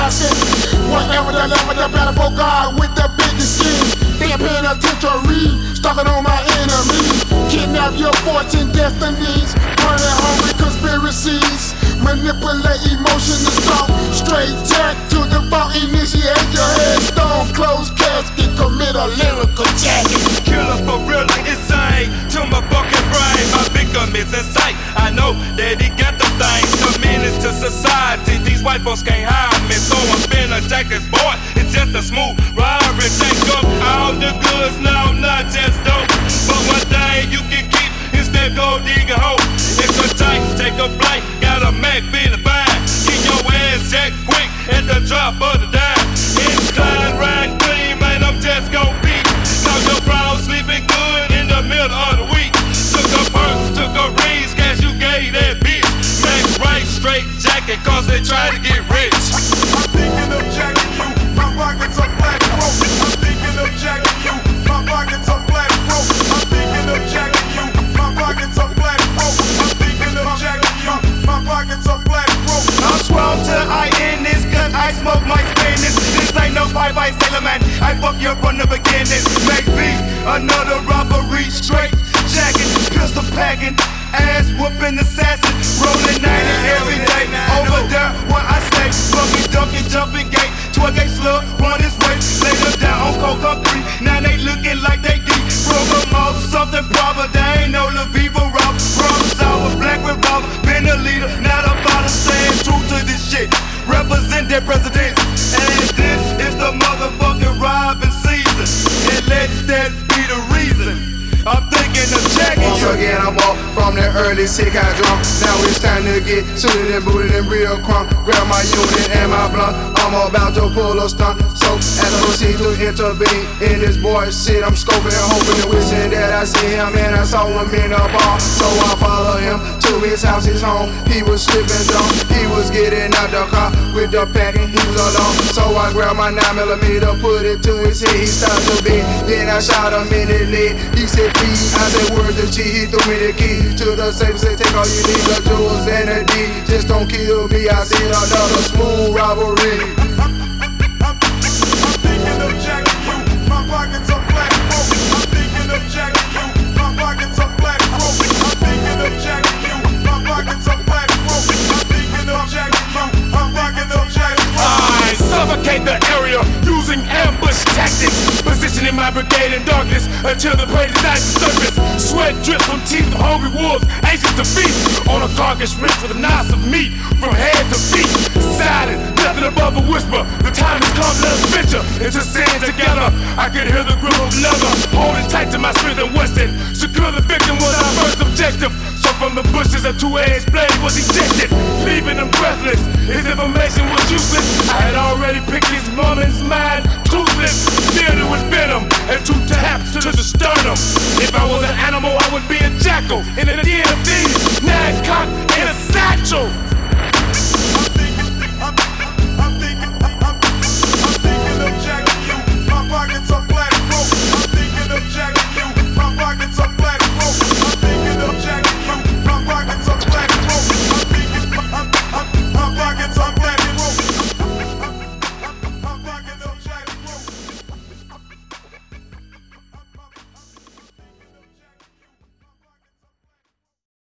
assassin. Whatever the level, the better Bogart with the biggest scheme. They ain't paying attention, stalking on my enemy. Kidnap your fortune, destinies, burning hungry conspiracies. Manipulate emotion to stop. Straight jack to the vault, initiate your headstone. Close casket, commit a lyrical jacket. Killer for real like insane to my fucking brain. My victim is in sight. I know that he got the things. The menace to society. These white folks can't hide me, so I'm finna jack this boy. It's just a smooth robbery. Take up all the goods, no, not just dope. But one thing you can keep is that gold digger hoe. It's a tight, take a flight, got a Mac feeling fine. Get your ass jacked quick at the drop of the dime. Incline, ride clean, man, I'm just gon' beat. Cause your bro sleeping good in the middle of the week. Took a perk, took a raise, cash you gave that bitch. Max right, straight jacket, cause they try to get rich. I'm thinking of jacking you, my pockets are black broke. I'm thinking of jacking you, my pockets are black broke. I'm thinking of jacking you, my pockets are black broke. I'm thinking of jacking you, my pockets are black broke. I'm strong till I end this, cause I smoke my Spanish. This ain't no bye-bye sailor man, I fuck you from the beginning. Make me another robbery, straight jacket, pistol packing, ass whooping assassin, rolling 90 every day. Over there where I stay, fucking ducking, jumping gate, 12-gate slug, run his way, lay them down on cold concrete. Now they looking like they geek, broke them off, something proper. They ain't no Lil Vivo rob, problem solver, black revolver, been a leader, not a bottom, staying true to this shit. Represent their presidents, and this is the motherfucking robbing season. And let that be the reason I'm thinking of jacking Once you. again, I'm off from that early sick high drunk. Now it's time to get suited and booted and real crunk. Grab my unit and my blunt. I'm about to pull a stunt. So as I proceed to intervene in this boy's shit, I'm scoping and hoping and wishing that I see him and I saw him in a bar. So I follow him to his house, his home. He was slipping drunk. He was getting out the car with the pack and he was alone. So I grabbed my 9mm, put it to his head. He started to bend. Then I shot him in the leg. He said, I said words to G, he threw me the key to the safe, said take all you need, the jewels and the D, just don't kill me, I said another smooth robbery. I'm thinking of jacking you, my pockets are black broke. I'm thinking of jacking you, my pockets are black broke. I'm thinking of jacking you, my pockets are black broke. I'm thinking of jacking you, my pockets are jacking you. I suffocate the area using ambush tactics. Positioning my brigade in darkness until the prey decides to surface. Sweat drips from teeth of hungry wolves, anxious to feast on a carcass rich with a knots of meat from head to feet. Silent, nothing above a whisper. The time has come, let us venture into sin together. I can hear the grip of leather, holding tight to my strength and Weston. Secure the victim was our first objective. So from the bushes a two-edged blade was ejected, leaving him breathless. His information was useless. I had already picked his woman's mind, toothless, filled it with venom, and 2 taps to the sternum. If I was an animal, I would be a jackal in a den of thieves, nag cock in a satchel.